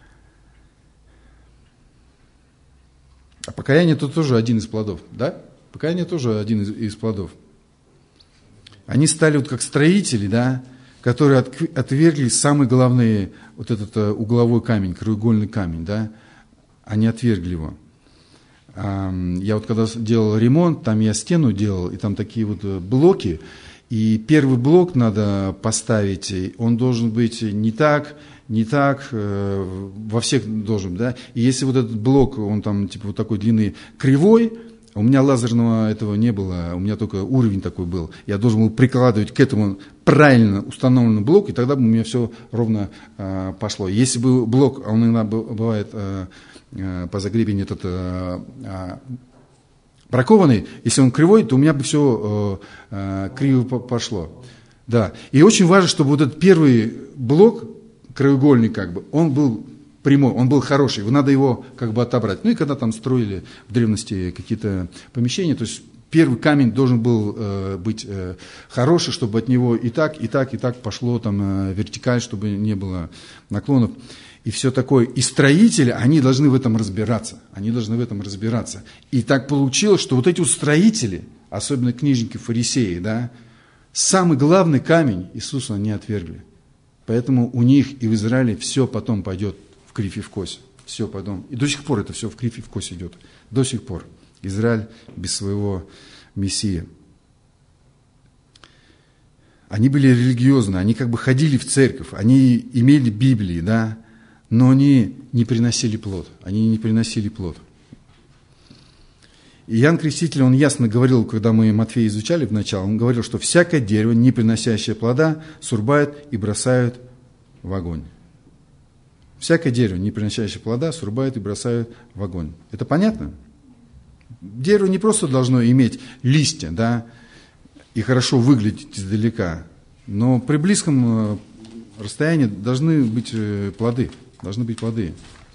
А покаяние это тоже один из плодов, да? Покаяние тоже один из, из плодов. Они стали вот как строители, да, которые от, отвергли самый главный вот этот угловой камень, краеугольный камень, да, они отвергли его. Я вот когда делал ремонт, там я стену делал, и там такие вот блоки, и первый блок надо поставить, он должен быть не так, не так, во всех должен, да, и если вот этот блок, он там типа вот такой длины кривой, У меня лазерного этого не было, у меня только уровень такой был. Я должен был прикладывать к этому правильно установленный блок, и тогда бы у меня все ровно э, пошло. Если бы блок, он иногда бывает э, э, по загребению этот э, э, бракованный, если он кривой, то у меня бы все э, э, криво пошло. Да. И очень важно, чтобы вот этот первый блок, краеугольник как бы, он был прямой, он был хороший, надо его как бы отобрать. Ну и когда там строили в древности какие-то помещения, то есть первый камень должен был э, быть э, хороший, чтобы от него и так, и так, и так пошло там э, вертикаль, чтобы не было наклонов и все такое. И строители, они должны в этом разбираться, они должны в этом разбираться. И так получилось, что вот эти вот строители, особенно книжники, фарисеи, да, самый главный камень Иисуса они отвергли. Поэтому у них и в Израиле все потом пойдет в кривь и в кось. Все потом. И до сих пор это все в кривь и в кось идет. До сих пор. Израиль без своего Мессии. Они были религиозны, они как бы ходили в церковь, они имели Библии, да, но они не приносили плод. Они не приносили плод. И Иоанн Креститель, он ясно говорил, когда мы Матфея изучали в начале, он говорил, что всякое дерево, не приносящее плода, срубают и бросают в огонь. Всякое дерево, не приносящее плода, срубают и бросают в огонь. Это понятно? Дерево не просто должно иметь листья, да, и хорошо выглядеть издалека, но при близком расстоянии должны быть плоды, должны быть плоды.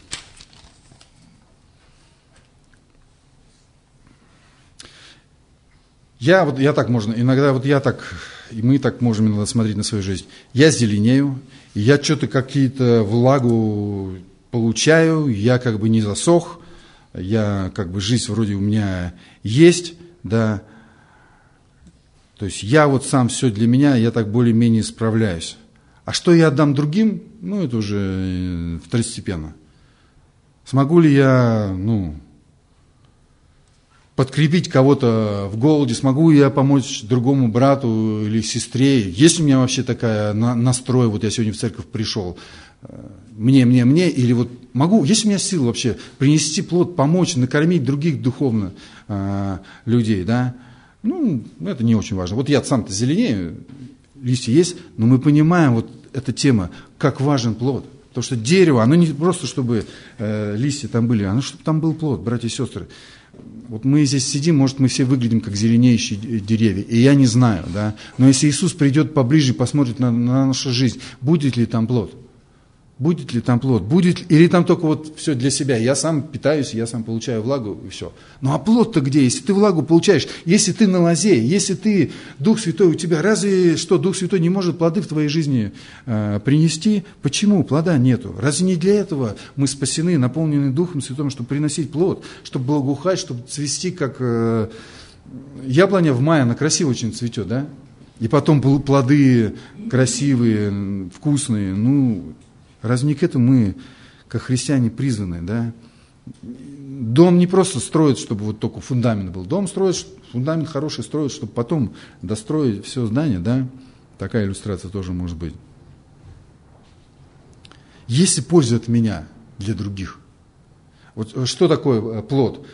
Я вот, я так можно, иногда вот я так, и мы так можем иногда смотреть на свою жизнь. Я зеленею, и я что-то какие-то влагу получаю, я как бы не засох, я как бы жизнь вроде у меня есть, да. То есть я вот сам все для меня, я так более-менее справляюсь. А что я отдам другим, ну это уже второстепенно. Смогу ли я, ну... подкрепить кого-то в голоде, смогу я помочь другому брату или сестре, есть у меня вообще такая настрой, вот я сегодня в церковь пришел, мне, мне, мне, или вот могу, есть у меня сила вообще принести плод, помочь, накормить других духовно э, людей, да, ну, это не очень важно. Вот я сам-то зеленею, листья есть, но мы понимаем вот эта тема, как важен плод. Потому что дерево, оно не просто, чтобы э, листья там были, оно чтобы там был плод, братья и сестры. Вот мы здесь сидим, может, мы все выглядим как зеленеющие деревья, и я не знаю, да. Но если Иисус придет поближе, посмотрит на, на нашу жизнь, будет ли там плод? Будет ли там плод? Будет, или там только вот все для себя? Я сам питаюсь, я сам получаю влагу, и все. Ну а плод-то где? Если ты влагу получаешь, если ты на лозе, если ты, Дух Святой у тебя, разве что Дух Святой не может плоды в твоей жизни э, принести? Почему плода нету? Разве не для этого мы спасены, наполнены Духом Святым, чтобы приносить плод, чтобы благоухать, чтобы цвести, как э, яблоня в мае, она красиво очень цветет, да? И потом плоды красивые, вкусные, ну... Разве не к этому мы, как христиане, призваны, да? Дом не просто строят, чтобы вот только фундамент был. Дом строят, фундамент хороший строят, чтобы потом достроить все здание, да? Такая иллюстрация тоже может быть. Есть ли польза от меня для других? Вот что такое плод?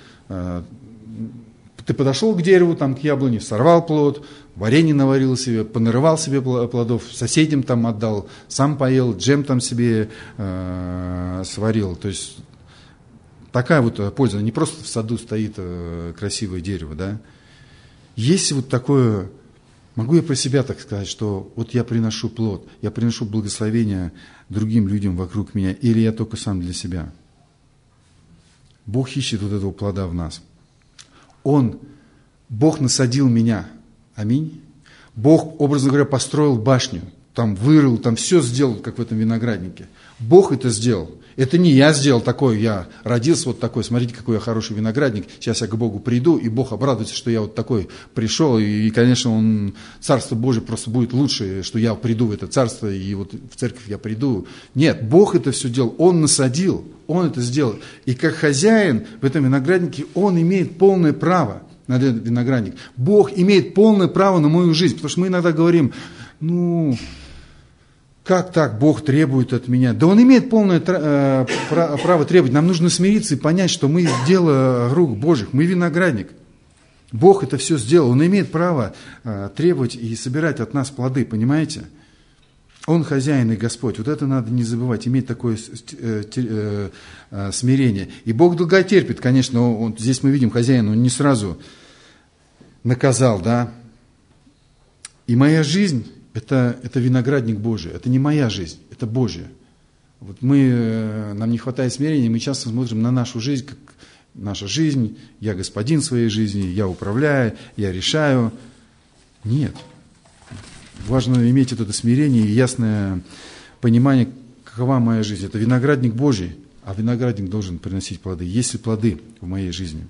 Ты подошел к дереву, там, к яблоне, сорвал плод, варенье наварил себе, понарывал себе плодов, соседям там отдал, сам поел, джем там себе э, сварил. То есть такая вот польза, не просто в саду стоит э, красивое дерево, да. Есть вот такое, могу я про себя так сказать, что вот я приношу плод, я приношу благословение другим людям вокруг меня, или я только сам для себя. Бог ищет вот этого плода в нас. Он, Бог насадил меня, аминь. Бог, образно говоря, построил башню, там вырыл, там все сделал, как в этом винограднике. Бог это сделал. Это не я сделал такой, я родился вот такой, смотрите, какой я хороший виноградник, сейчас я к Богу приду, и Бог обрадуется, что я вот такой пришел, и, конечно, он, Царство Божие просто будет лучше, что я приду в это Царство, и вот в церковь я приду. Нет, Бог это все делал, Он насадил, Он это сделал. И как хозяин в этом винограднике, Он имеет полное право на этот виноградник. Бог имеет полное право на мою жизнь, потому что мы иногда говорим, ну... Как так Бог требует от меня? Да Он имеет полное э, право требовать. Нам нужно смириться и понять, что мы дело рук Божьих, мы виноградник. Бог это все сделал. Он имеет право э, требовать и собирать от нас плоды, понимаете? Он хозяин и Господь. Вот это надо не забывать, иметь такое э, э, э, смирение. И Бог долготерпит, конечно. Он, здесь мы видим, хозяин, он не сразу наказал, да. И моя жизнь это, это виноградник Божий. Это не моя жизнь, это Божья. Вот мы, нам не хватает смирения, мы часто смотрим на нашу жизнь, как наша жизнь, я господин своей жизни, я управляю, я решаю. Нет. Важно иметь это смирение и ясное понимание, какова моя жизнь. Это виноградник Божий, а виноградник должен приносить плоды. Есть ли плоды в моей жизни?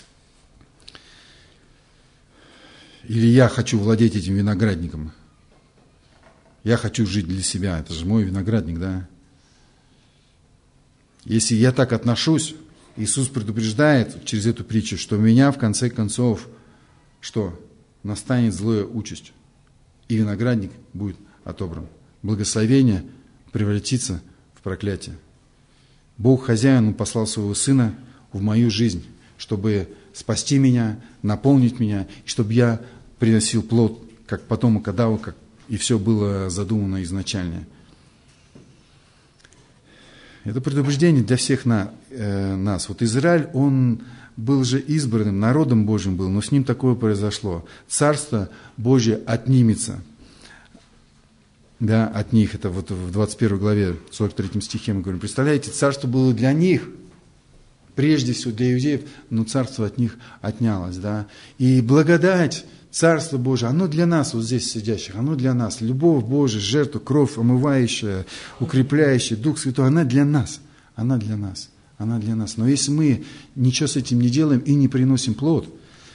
Или я хочу владеть этим виноградником? Я хочу жить для себя, это же мой виноградник, да? Если я так отношусь, Иисус предупреждает через эту притчу, что у меня в конце концов, что настанет злая участь, и виноградник будет отобран. Благословение превратится в проклятие. Бог хозяин, Он послал своего Сына в мою жизнь, чтобы спасти меня, наполнить меня, и чтобы я приносил плод, как потомок Адама, как и все было задумано изначально. Это предупреждение для всех на, э, нас. Вот Израиль, он был же избранным, народом Божьим был, но с ним такое произошло. Царство Божье отнимется. Да, от них, это вот в двадцать первой главе, сорок третьем стихе мы говорим. Представляете, царство было для них, прежде всего для иудеев, но царство от них отнялось. Да? И благодать, Царство Божие, оно для нас, вот здесь сидящих, оно для нас. Любовь Божия, жертва, кровь, омывающая, укрепляющая, Дух Святой, она для нас. Она для нас. Она для нас. Но если мы ничего с этим не делаем и не приносим плод,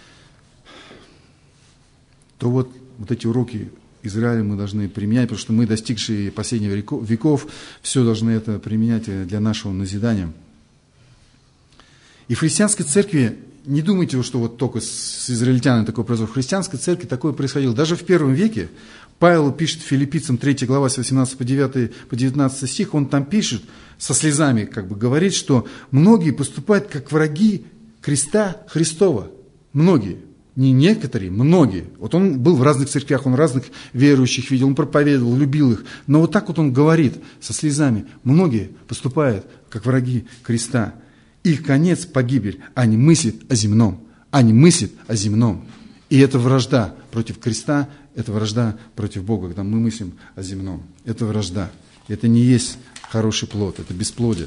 то вот, вот эти уроки Израиля мы должны применять, потому что мы, достигшие последних веков, веков, все должны это применять для нашего назидания. И в христианской церкви, не думайте, что вот только с израильтянами такое произошло. В христианской церкви такое происходило. Даже в первом веке Павел пишет Филиппийцам третья глава с восемнадцатого по девятый, по девятнадцатый стих, он там пишет, со слезами как бы говорит, что многие поступают как враги креста Христова. Многие. Не некоторые, многие. Вот он был в разных церквях, он разных верующих видел, он проповедовал, любил их. Но вот так вот он говорит со слезами. Многие поступают как враги креста. Их конец – погибель. Они мыслят о земном. Они мыслят о земном. И это вражда против креста, это вражда против Бога, когда мы мыслим о земном. Это вражда. Это не есть хороший плод, это бесплодие.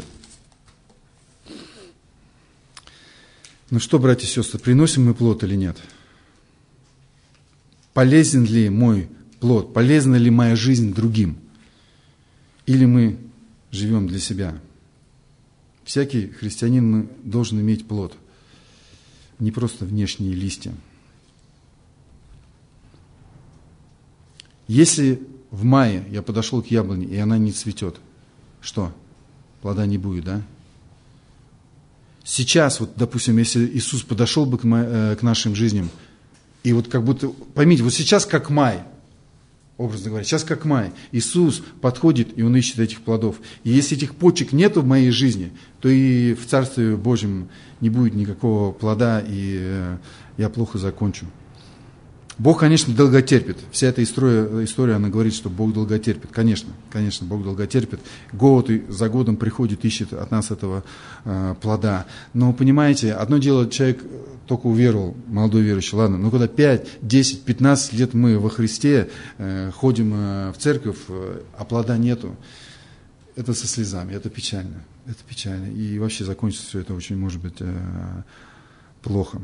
Ну что, братья и сестры, приносим мы плод или нет? Полезен ли мой плод? Полезна ли моя жизнь другим? Или мы живем для себя? Всякий христианин должен иметь плод, не просто внешние листья. Если в мае я подошел к яблоне, и она не цветет, что? Плода не будет, да? Сейчас, вот, допустим, если Иисус подошел бы к, ма- к нашим жизням, и вот как будто, поймите, вот сейчас как май, образно говоря, сейчас как май, Иисус подходит, и Он ищет этих плодов. И если этих почек нету в моей жизни, то и в Царстве Божьем не будет никакого плода, и э, я плохо закончу. Бог, конечно, долготерпит. Вся эта история, история, она говорит, что Бог долготерпит. Конечно, конечно, Бог долготерпит. Год за годом приходит, ищет от нас этого э, плода. Но, понимаете, одно дело, человек только уверовал, молодой верующий, ладно, но когда пять, десять, пятнадцать лет мы во Христе э, ходим э, в церковь, э, а плода нету, это со слезами, это печально. Это печально. И вообще закончится все это очень, может быть, э, плохо.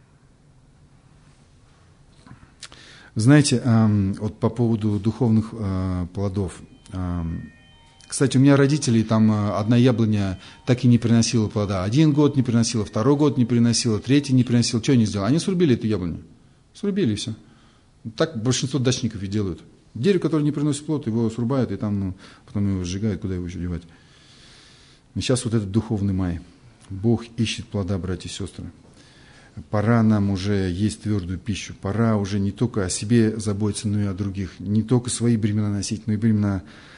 Знаете, вот по поводу духовных плодов. Кстати, у меня родители, там одна яблоня так и не приносила плода. Один год не приносила, второй год не приносила, третий не приносила. Что они сделали? Они срубили эту яблоню. Срубили, и все. Так большинство дачников и делают. Дерево, которое не приносит плод, его срубают, и там, ну, потом его сжигают, куда его еще девать. И сейчас вот этот духовный май. Бог ищет плода, братья и сестры. Пора нам уже есть твердую пищу. Пора уже не только о себе заботиться, но и о других. Не только свои бремена носить, но и бремена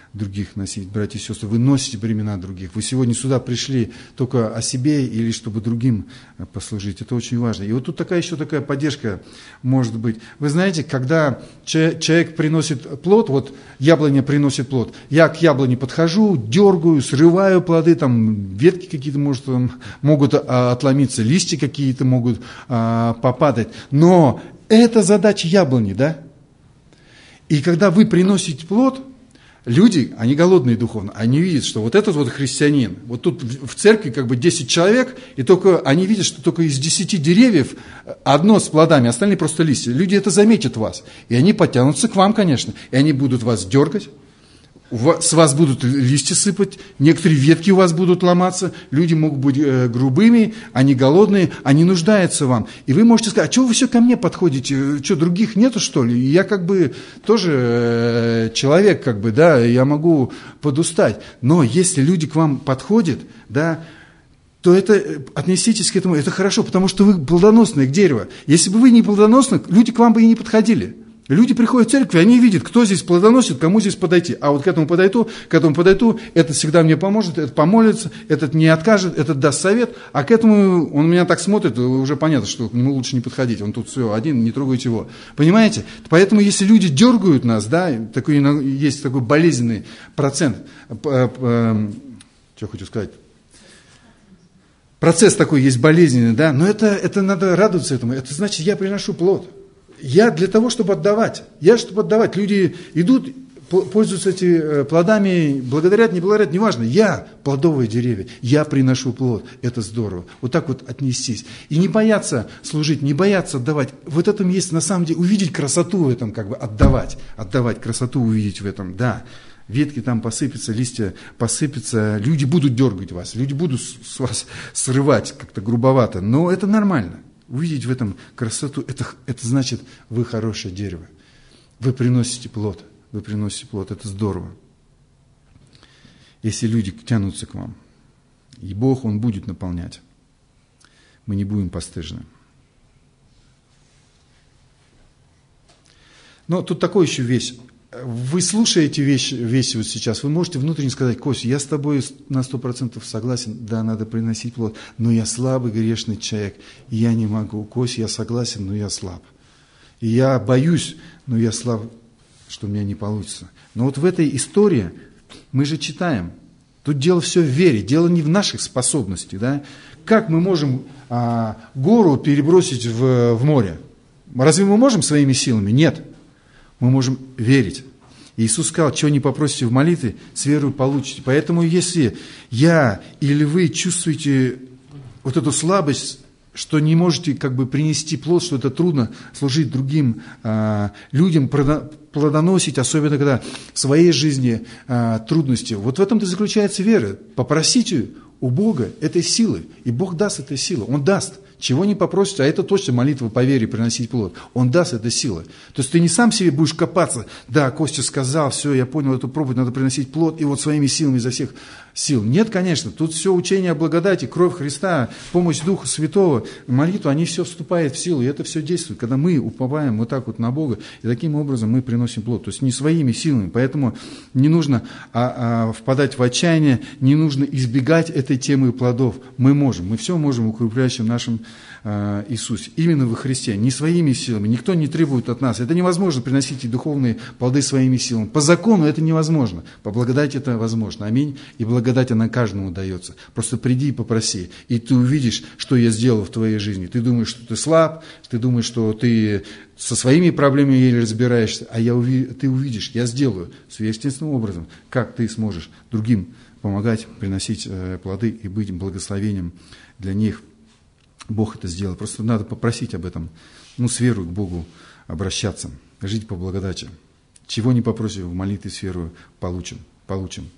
других носить, братья и сестры. Вы носите бремена других. Вы сегодня сюда пришли только о себе или чтобы другим послужить. Это очень важно. И вот тут такая еще такая поддержка может быть. Вы знаете, когда человек приносит плод, вот яблоня приносит плод, я к яблоне подхожу, дергаю, срываю плоды, там ветки какие-то может, там, могут отломиться, листья какие-то могут а, попадать. Но это задача яблони, да? И когда вы приносите плод, люди, они голодные духовно, они видят, что вот этот вот христианин, вот тут в церкви как бы десять человек, и только они видят, что только из десяти деревьев одно с плодами, остальные просто листья. Люди это заметят вас, и они потянутся к вам, конечно, и они будут вас дергать, с вас будут листья сыпать, некоторые ветки у вас будут ломаться, люди могут быть э, грубыми, они голодные, они нуждаются в вам. И вы можете сказать, а чего вы все ко мне подходите, что, других нету, что ли? Я как бы тоже э, человек, как бы, да, я могу подустать. Но если люди к вам подходят, да, то это, отнеситесь к этому, это хорошо, потому что вы плодоносное дерево. Если бы вы не плодоносны, люди к вам бы и не подходили. Люди приходят в церковь, они видят, кто здесь плодоносит, кому здесь подойти. А вот к этому подойду, к этому подойду, этот всегда мне поможет, этот помолится, этот не откажет, этот даст совет. А к этому он меня так смотрит, уже понятно, что к нему лучше не подходить. Он тут все один, не трогайте его. Понимаете? Поэтому если люди дергают нас, да, такой, есть такой болезненный процент, что хочу сказать, процесс такой есть болезненный, да, но это, это надо радоваться этому. Это значит, я приношу плод. Я для того, чтобы отдавать. Я, чтобы отдавать. Люди идут, пользуются этими плодами, благодарят, не благодарят, неважно. Я плодовые деревья, я приношу плод. Это здорово. Вот так вот отнестись. И не бояться служить, не бояться отдавать. Вот в этом есть, на самом деле, увидеть красоту в этом, как бы отдавать. Отдавать, красоту увидеть в этом, да. Ветки там посыпятся, листья посыпятся, люди будут дергать вас, люди будут с вас срывать как-то грубовато. Но это нормально. Увидеть в этом красоту, это, это значит, вы хорошее дерево. Вы приносите плод. Вы приносите плод. Это здорово. Если люди тянутся к вам, и Бог, Он будет наполнять. Мы не будем постыжены. Но тут такой еще вещь. Вы слушаете вещи, вещи вот сейчас, вы можете внутренне сказать, Костя, я с тобой на сто процентов согласен, да, надо приносить плод, но я слабый, грешный человек, и я не могу. Костя, я согласен, но я слаб. И я боюсь, но я слаб, что у меня не получится. Но вот в этой истории мы же читаем, тут дело все в вере, дело не в наших способностях, да. Как мы можем а, гору перебросить в, в море? Разве мы можем своими силами? Нет. Мы можем верить. Иисус сказал, чего не попросите в молитве, с верой получите. Поэтому если я или вы чувствуете вот эту слабость, что не можете как бы принести плод, что это трудно служить другим а, людям, плодоносить, особенно когда в своей жизни а, трудности. Вот в этом-то заключается вера. Попросите у Бога этой силы, и Бог даст этой силы. Он даст. Чего не попросите, а это точно молитва по вере, приносить плод. Он даст это силы. То есть ты не сам себе будешь копаться, да, Костя сказал, все, я понял эту проповедь, надо приносить плод, и вот своими силами изо всех сил. Нет, конечно, тут все учение о благодати, кровь Христа, помощь Духа Святого, молитва, они все вступают в силу, и это все действует. Когда мы уповаем вот так вот на Бога, и таким образом мы приносим плод. То есть не своими силами, поэтому не нужно а, а, впадать в отчаяние, не нужно избегать этой темы плодов. Мы можем, мы все можем в укрепляющем нашем Иисусе, именно во Христе, не своими силами, никто не требует от нас. Это невозможно приносить и духовные плоды своими силами. По закону это невозможно, по благодати это возможно. Аминь. И благодать она каждому дается. Просто приди и попроси, и ты увидишь, что я сделал в твоей жизни. Ты думаешь, что ты слаб, ты думаешь, что ты со своими проблемами еле разбираешься, а я уви... ты увидишь, я сделаю сверхъестественным образом, как ты сможешь другим помогать, приносить э, плоды и быть благословением для них. Бог это сделал. Просто надо попросить об этом. Ну, с верой к Богу обращаться. Жить по благодати. Чего не попросим в молитве с верой, получим. Получим.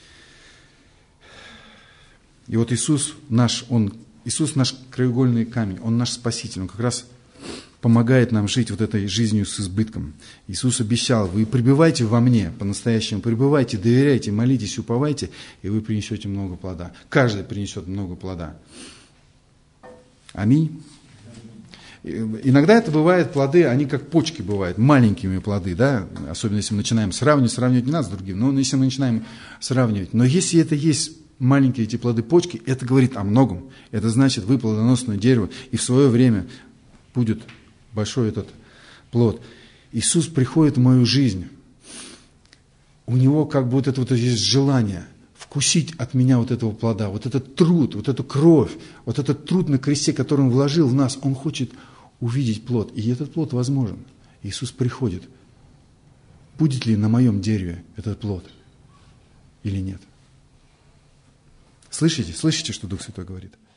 И вот Иисус наш, Он, Иисус наш краеугольный камень. Он наш Спаситель. Он как раз помогает нам жить вот этой жизнью с избытком. Иисус обещал, вы пребывайте во мне по-настоящему. Пребывайте, доверяйте, молитесь, уповайте, и вы принесете много плода. Каждый принесет много плода. Аминь. Иногда это бывает плоды, они как почки бывают, маленькими плоды, да, особенно если мы начинаем сравнивать, сравнивать не надо с другим, но если мы начинаем сравнивать. Но если это есть маленькие эти плоды почки, это говорит о многом. Это значит, вы плодоносное дерево, и в свое время будет большой этот плод. Иисус приходит в мою жизнь. У него как бы вот это вот есть желание вкусить от меня вот этого плода, вот этот труд, вот эту кровь, вот этот труд на кресте, который Он вложил в нас. Он хочет увидеть плод. И этот плод возможен. Иисус приходит. Будет ли на моем дереве этот плод или нет? Слышите? Слышите, что Дух Святой говорит?